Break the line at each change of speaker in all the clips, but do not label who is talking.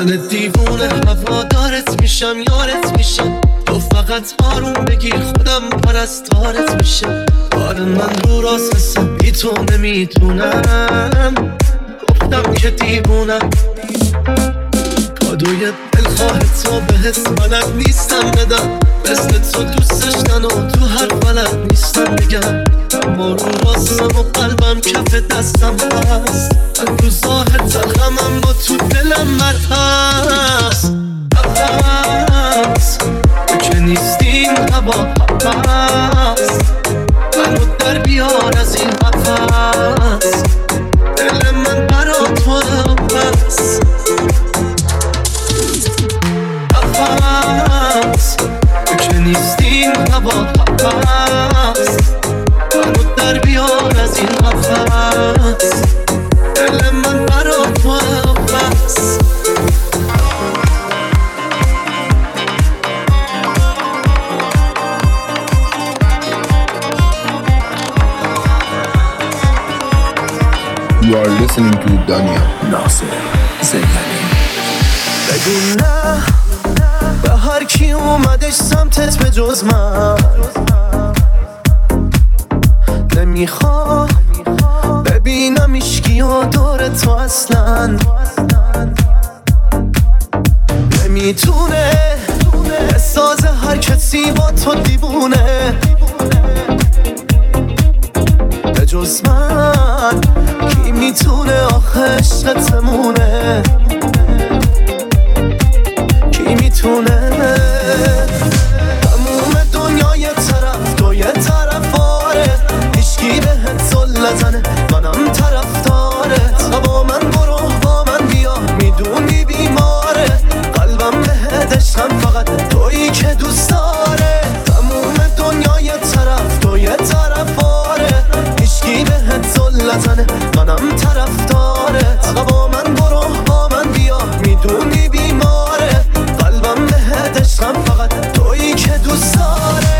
من دیوونه هوادارت میشم، یارت میشم، تو فقط آروم بگیر خودم پرستارت میشم. آره من رو راست هستم بی تو نمیتونم، گفتم که دیوونم. کادوی دلخواه تو به حس بلد نیستم بدم، مثل تو دوست داشتن و تو هر بلد نیستم بگم. اما رو راستم و قلبم کف دستم هست، من تو ظاهر تلخم اما تو دلم مرهست. هست تو که نیستین هوا هست، منو در بیار از این قفص، دل من برا تو هست. هست تو که نیستین هوا هست، منو در بیار از این قفص، دل من برا تو هست.
You are listening to Daniel
ناصر زندانی. بگو نه به هر کی اومدش سمتت به جز من، نمیخوام ببینم ایشکی ها داره تو اصلا. نمیتونه بسازه هر کسی با تو دیوونه به جز من. کی میتونه آخه عشقتمونه، کی میتونه؟ تموم دنیا یه طرف تو یه طرف آره، هیچکی بهت زل نزنه منم طرف دارت. با من برو با من بیا میدونی بیماره، قلبم بهت عشقم فقط تویی که دوست داره. تموم دنیا یه طرف تو یه طرف آره، هیچکی بهت زل نزنه منم طرف دارت. با من برو با من بیا میدونی بیماره، قلبم بهت عشقم فقط تویی که دوست داره.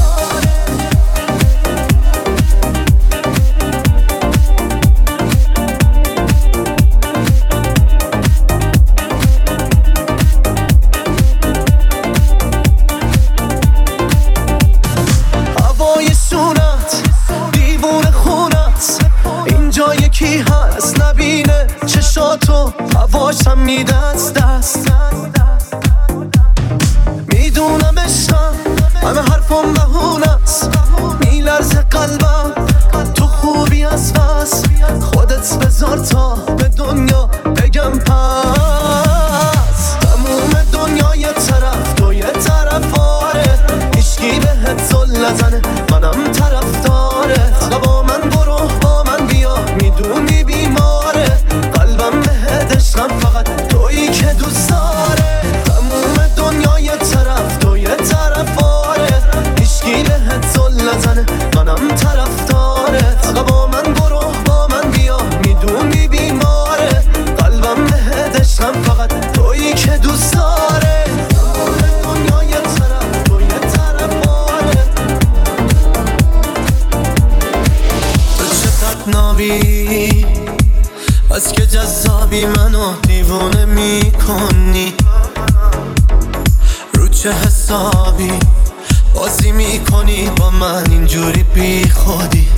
هوای سونت دیوونه خونت، اینجا یکی هست نبینه چشاتو، هواشم میده از دست. میدونم عشقم همه حرفم بهونست، میلرزه قلبم تو خوبی از بس. خودت بذار تا به دنیا بگم پس. تموم دنیا یه طرف تو یه طرف آره، هیچکی بهت زل نزنه منم طرف دارت. با من برو با من بیا میدونی بیماره، قلبم بهت عشقم فقط تویی که دوست داره. تموم دنیا یه طرف تو یه طرف آره، هیچکی بهت زل نزنه منم طرف دارت. با من برو با من بیا میدونی بیماره، قلبم بهت عشقم فقط تویی که دوست داره. تموم دنیا یه طرف تو یه طرف آره، تو چقدر نابی از که جذابی منو دیوونه میکنی، رو چه حسابی بازی میکنی با من اینجوری بی خودی.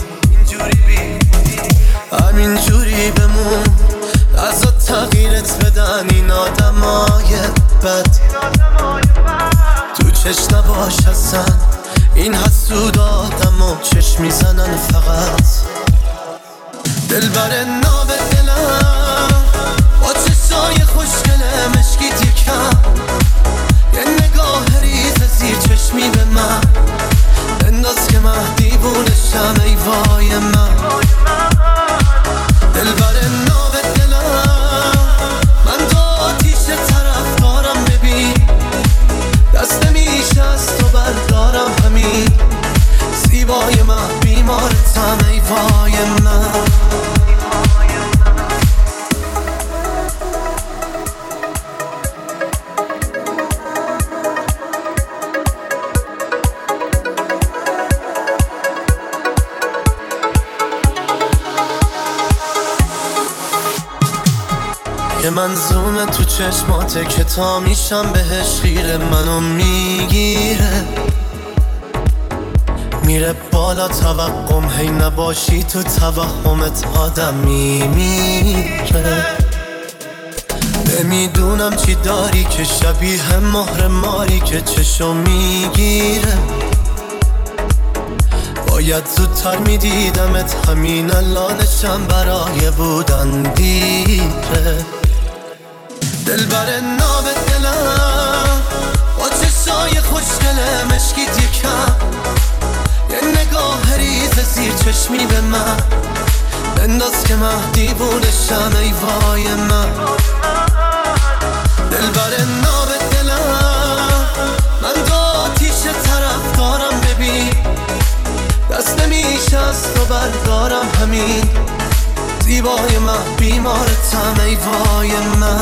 همینجوری بمون ازا تغییرت بدن این آدمای بد، تو چش نباش هستن این حسود آدمو چشم میزنن فقط. دل بر ناب دلم با چشای خوشگله مشکیت یکم، یه نگاه ریز زیر چشمی به من بنداز که من دیوونشم ای وای من. دل بر ناب دلم من تو آتیش طرف دارم، ببین دست نمیشه از تو بردارم همین. زیبای من بیمارتم ای وای من. منظومه تو چشماته که تا میشم بهش خیره، منو میگیره میره بالا توقم، هی نباشی تو توهمت آدم میمیره. نمیدونم چی داری که شبیه مهر ماری که چشم میگیره. باید زودتر میدیدمت، همین الانشم برای بودن دیره. دلبر ناب دلم با چشای خوشگله مشکیت یکم، یه نگاه ریز زیر چشمی به من بنداز که من دیوونشم ای وای من. دلبر ناب دلم من دو آتیش طرف دارم، ببین دست نمیشه از تو بردارم، همین زیبای من بیمارتم ای وای من.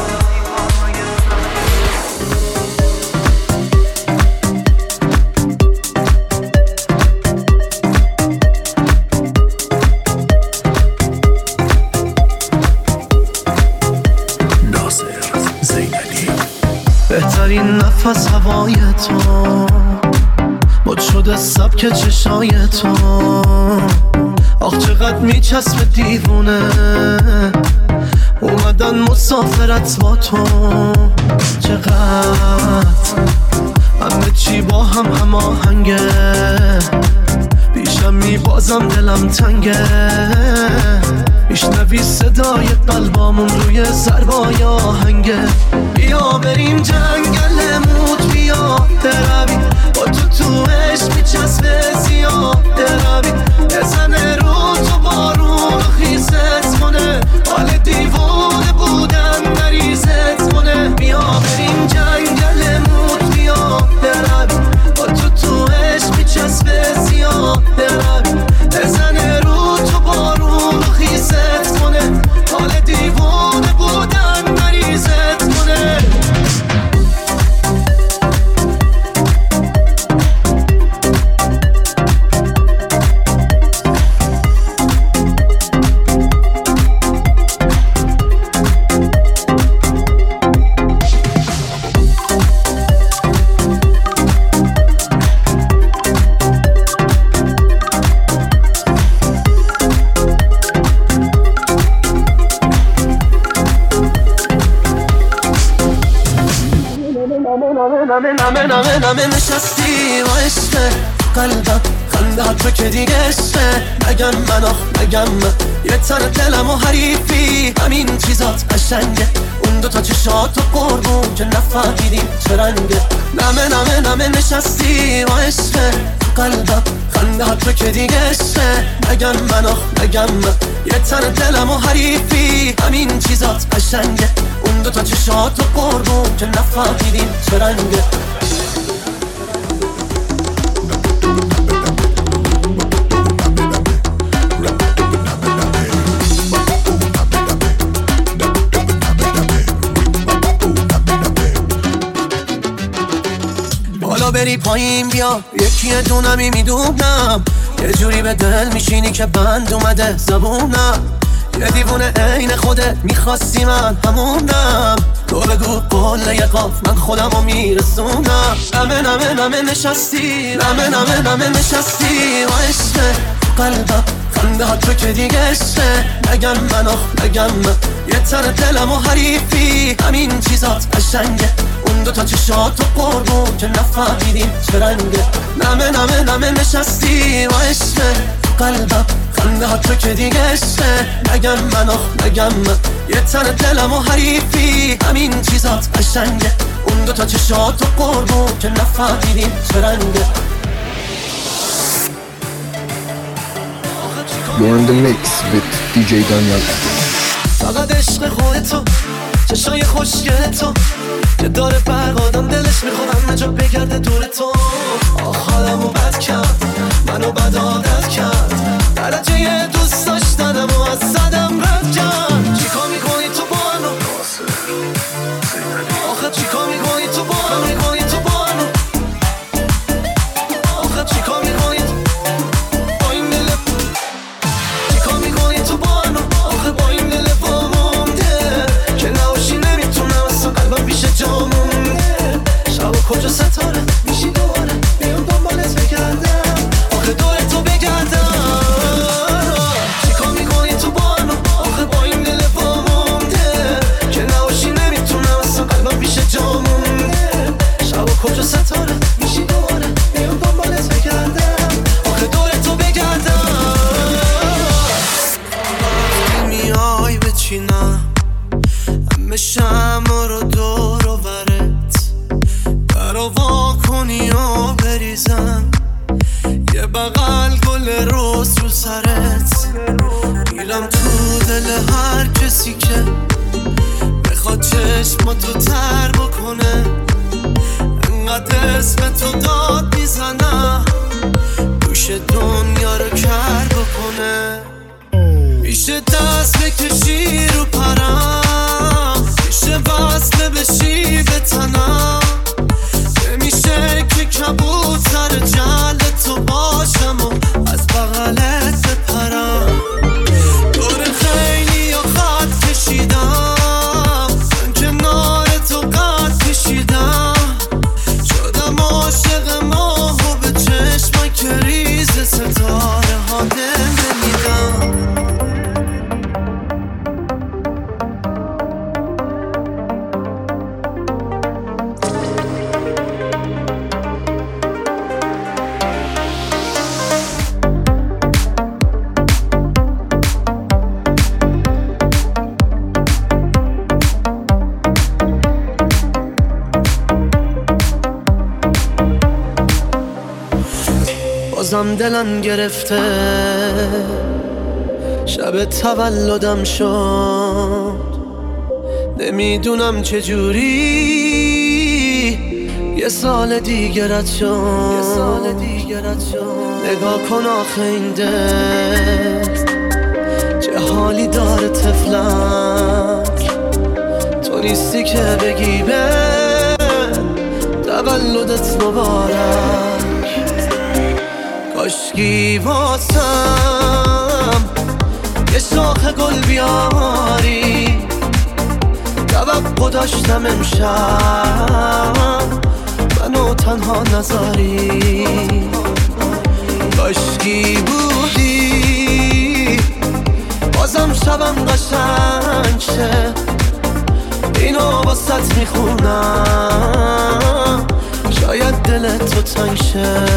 بهترین نفس هوای تو مد شده سبک چشای تو، آخ چقدر میچسبه دیوونه اومدن مسافرت با تو. چقدر همه چی با هم آهنگه، پیشم میبازم دلم تنگه، میشنوی صدای قلبامون روی ضربای آهنگه. بیا بریم جنگل موت، بیا بروی با تو عشق میچسبه زیاده روی، بزنه رو تو بارون خیزت کنه، حال دیوانه بودن نریزت کنه. بیا بریم جنگل موت، بیا بروی با تو عشق میچسبه زیاده روی، بزنه رو تو بارون خیزت کنه، حال دیوانه بودن نریزت کنه. نمه نشستی و عشقه قلبم خندهات رو که دیگه عشقه. نگم من آخ نگم من، یه تن دلم و حریفی، همین چیزات قشنگه. اون دوتا چشات و قربون که نفهمیدیم چه رنگه. نمه نشستی و عشقه قلبم خندهات رو که دیگه عشقه. نگم من آخ نگم من، یه تن دلم و حریفی، همین چیزات قشنگه. اون دوتا چشات و قربون که نفهمیدیم چه رنگه. بالا بری پایین بیا، یکی دونمی میدونم، یه جوری به دل میشینی که بند اومده زبونم. یه دیوونه عین خودت میخواستی من همونم، تو بگو قول یه قاف من خودمو میرسونم. نمه نشستی نمه نشستی و عشقه قلبم خندهات رو که دیگه عشقه. نگم من آخ نگم من، یه تن دلم و حریفی، همین چیزات قشنگه. اون دوتا چشات و قربون که نفهمیدیم چه رنگه. نمه نشستی و عشقه قلبم خندهات رو که دیگه عشقه. نگم من آخ نگم من، یه تن دلم و حریفی، همین چیزات قشنگه. اون دوتا چشات و قربون که نفهمیدیم چه رنگه.
You're in the mix with DJ Daniel.
فقط عشق خودتو، چشای خوشگل تو که داره برق آدم دلش میخواد همه جا بگرده دور تو. آخ حالمو بد کرد، منو بد عادت کرد، درجه دوست داشتنم و از صدم رد کرد. چیکار میکنی تو با منو؟ آخه چیکار میکنی تو با منو؟ آخه چیکار میکنی با این دل؟ چیکار میکنی تو با منو؟ آخه با این دل با مونده که ببینم رو دور و برت، درو وا کنی و بریزم یه بغل گل روز رو سرت. میرم تو دل هر کسی که بخواد چشماتو تر بکنه، انقدر اسم تو داد میزنم دوش دنیا رو کر بکنه. میشه دست بکشی رو پرم، میشه وصله بشی به تنم، نمیشه که کبوتر جل تو باشم و از بغلت بپرم. دور خیلی و خط کشیدم، من کنار تو قد کشیدم، شدم عاشق ماه و به چشمای که ریز ستاره ها دل نمیدم. بازم دلم گرفته، شب تولدم شد، نمیدونم چجوری یه سال دیگه رد شد. نگاه کن آخه این دل چه حالی داره تفلک، تو نیستی که بگی به تولدت مبارک. کاشکی واسم یه شاخ گل بیاری، توقع داشتم امشب منو تنها نذاری. کاشکی بودی بازم شبم قشنگ شه، اینو واسط میخونم شاید دلت تو تنگ شه.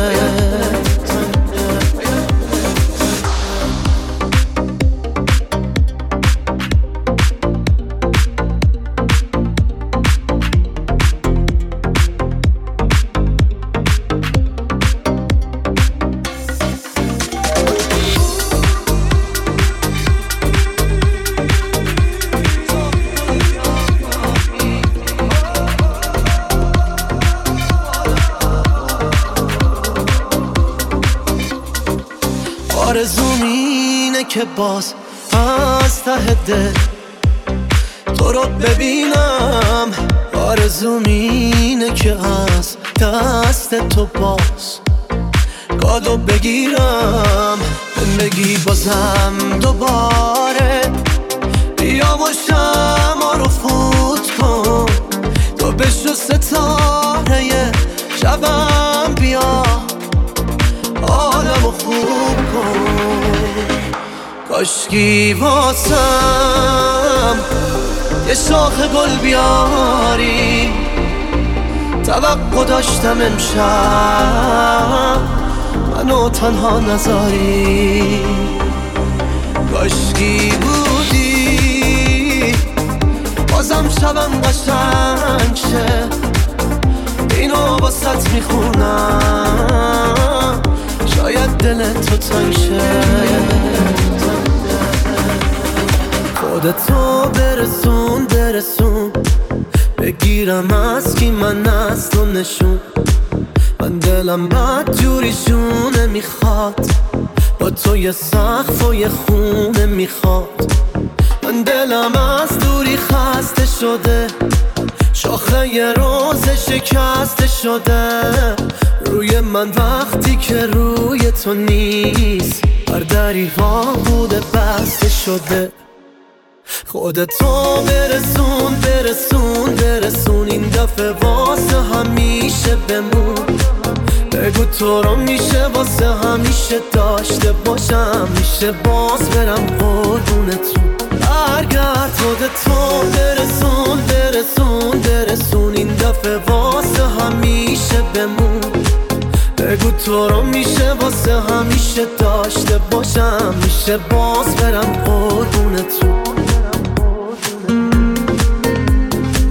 آرزوم اینه که باز از ته دل تو رو ببینم، آرزوم اینه که از دست تو باز کادو بگیرم، بگی بازم دوباره بیا و شمع رو فوت کن، تو بشو ستاره شبم بیا حالمو خوب کن. کاشکی واسم یه شاخ گل بیاری، توقع داشتم امشب منو تنها نذاری. کاشکی بودی بازم شبم قشنگ شه، اینو واسط میخونم شاید دلت تو تنگ شه. خودتو برسون بگیرم از کی من از تو نشون، من دلم بد جوری شونه میخواد، با تو یه سقف و یه خونه میخواد. من دلم از دوری خسته شده، شاخه یه روز شکسته شده روی من وقتی که روی تو نیست، بر دری ها بوده بسته شده. خودتو برسون این دفعه واسه همیشه بمون، بگو تو رو میشه واسه همیشه داشته باشم، میشه باز برم قربونتون. برگرد خودتو برسون این دفعه واسه همیشه بمون، بگو تو رو میشه واسه همیشه داشته باشم، میشه باز برم قربونتون.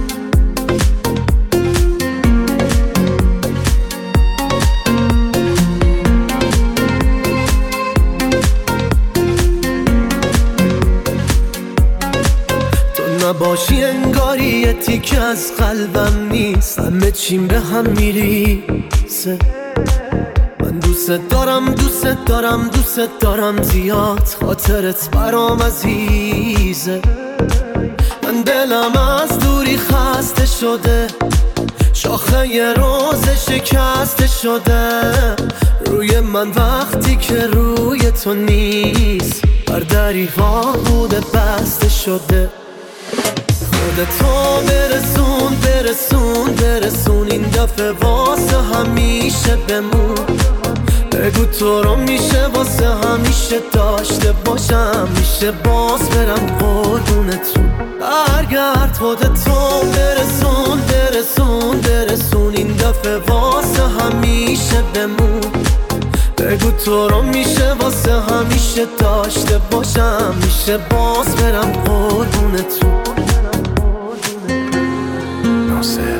از قلبم نیست، همه چیم به هم میریزه. من دوست دارم دوست دارم دوست دارم زیاد، خاطرت برام عزیزه. من دلم از دوری خسته شده، شاخه یه روز شکسته شده. روی من وقتی که روی تو نیست، بر دریها بوده بسته شده. خودتو برسون برسون برسون، این دفعه واسه همیشه بمون. بگو تو رو میشه واسه همیشه داشته باشم، میشه باز برم قربونتون. برگرد خودتو برسون برسون برسون، این دفعه واسه همیشه بمون. بگو تو رو میشه واسه همیشه داشته باشم، میشه باز برم قربونتون.